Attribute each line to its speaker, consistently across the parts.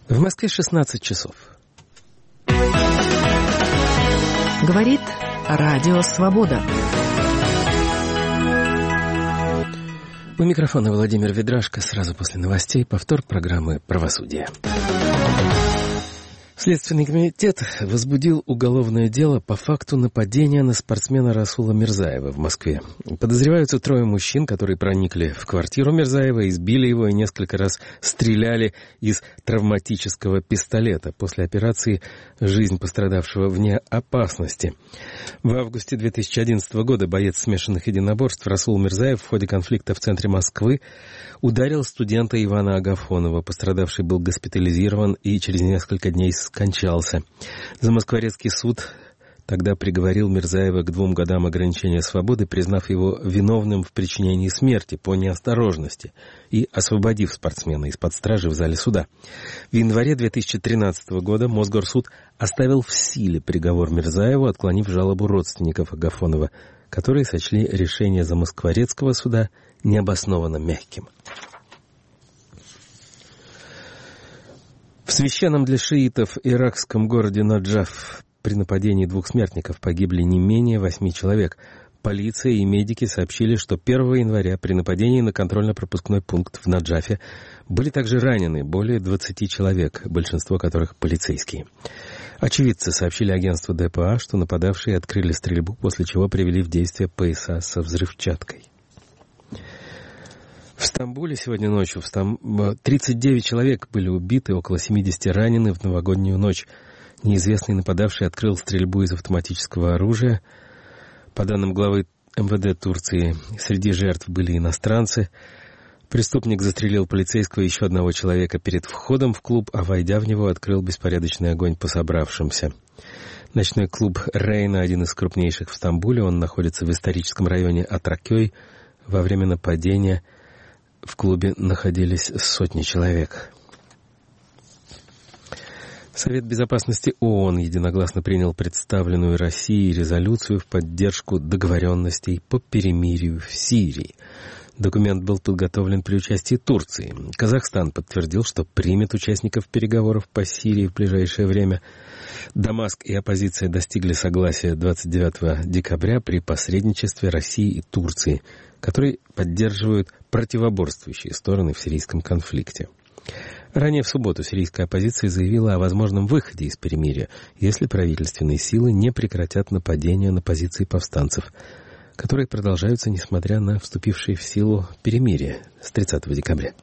Speaker 1: В Москве 16 часов.
Speaker 2: Говорит Радио Свобода.
Speaker 1: У микрофона Владимир Ведрашко. Сразу после новостей повтор программы «Правосудие». Следственный комитет возбудил уголовное дело по факту нападения на спортсмена Расула Мирзаева в Москве. Подозреваются 3 мужчин, которые проникли в квартиру Мирзаева, избили его и несколько раз стреляли из травматического пистолета. После операции жизнь пострадавшего вне опасности. В августе 2011 года боец смешанных единоборств Расул Мирзаев в ходе конфликта в центре Москвы ударил студента Ивана Агафонова. Пострадавший был госпитализирован и через несколько дней скончался. Замоскворецкий суд тогда приговорил Мирзаева к 2 годам ограничения свободы, признав его виновным в причинении смерти по неосторожности и освободив спортсмена из-под стражи в зале суда. В январе 2013 года Мосгорсуд оставил в силе приговор Мирзаеву, отклонив жалобу родственников Агафонова, которые сочли решение Замоскворецкого суда необоснованно мягким. В священном для шиитов иракском городе Наджаф при нападении 2 смертников погибли не менее 8 человек. Полиция и медики сообщили, что 1 января при нападении на контрольно-пропускной пункт в Наджафе были также ранены более 20 человек, большинство которых полицейские. Очевидцы сообщили агентству ДПА, что нападавшие открыли стрельбу, после чего привели в действие пояса со взрывчаткой. В Стамбуле сегодня ночью 39 человек были убиты, около 70 ранены в новогоднюю ночь. Неизвестный нападавший открыл стрельбу из автоматического оружия. По данным главы МВД Турции, среди жертв были иностранцы. Преступник застрелил полицейского и еще 1 человека перед входом в клуб, а войдя в него, открыл беспорядочный огонь по собравшимся. Ночной клуб «Рейна» — один из крупнейших в Стамбуле. Он находится в историческом районе Атракёй. Во время нападения в клубе находились сотни человек. Совет Безопасности ООН единогласно принял представленную Россией резолюцию в поддержку договоренностей по перемирию в Сирии. Документ был подготовлен при участии Турции. Казахстан подтвердил, что примет участников переговоров по Сирии в ближайшее время. Дамаск и оппозиция достигли согласия 29 декабря при посредничестве России и Турции, которые поддерживают противоборствующие стороны в сирийском конфликте. Ранее в субботу сирийская оппозиция заявила о возможном выходе из перемирия, если правительственные силы не прекратят нападения на позиции повстанцев, которые продолжаются несмотря на вступившее в силу перемирие с 30 декабря.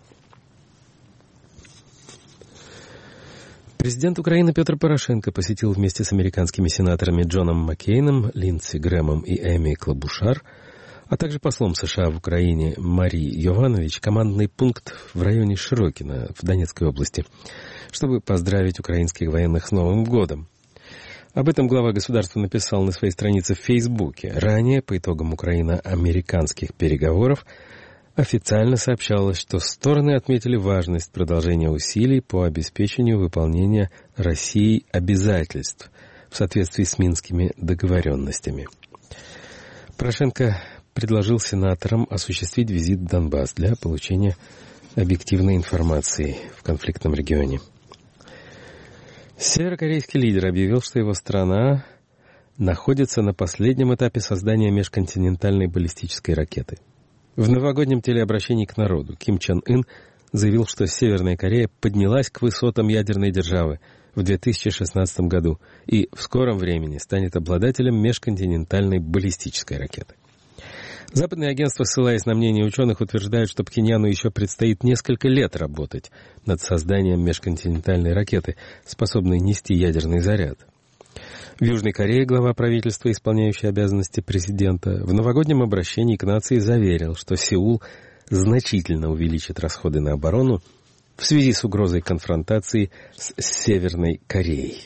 Speaker 1: Президент Украины Петр Порошенко посетил вместе с американскими сенаторами Джоном Маккейном, Линдси Грэмом и Эми Клобушар, а также послом США в Украине Марии Йованович, командный пункт в районе Широкино в Донецкой области, чтобы поздравить украинских военных с Новым годом. Об этом глава государства написал на своей странице в Фейсбуке. Ранее, по итогам украино-американских переговоров, официально сообщалось, что стороны отметили важность продолжения усилий по обеспечению выполнения Россией обязательств в соответствии с Минскими договоренностями. Порошенко предложил сенаторам осуществить визит в Донбасс для получения объективной информации в конфликтном регионе. Северокорейский лидер объявил, что его страна находится на последнем этапе создания межконтинентальной баллистической ракеты. В новогоднем телеобращении к народу Ким Чен Ын заявил, что Северная Корея поднялась к высотам ядерной державы в 2016 году и в скором времени станет обладателем межконтинентальной баллистической ракеты. Западные агентства, ссылаясь на мнение ученых, утверждают, что Пхеньяну еще предстоит несколько лет работать над созданием межконтинентальной ракеты, способной нести ядерный заряд. В Южной Корее глава правительства, исполняющий обязанности президента, в новогоднем обращении к нации заверил, что Сеул значительно увеличит расходы на оборону в связи с угрозой конфронтации с Северной Кореей.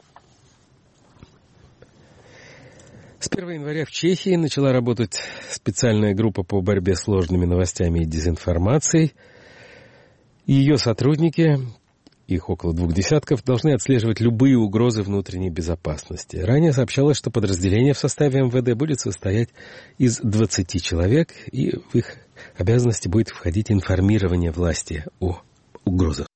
Speaker 1: С 1 января в Чехии начала работать специальная группа по борьбе с ложными новостями и дезинформацией. Ее сотрудники, их около 20, должны отслеживать любые угрозы внутренней безопасности. Ранее сообщалось, что подразделение в составе МВД будет состоять из 20 человек, и в их обязанности будет входить информирование власти о угрозах.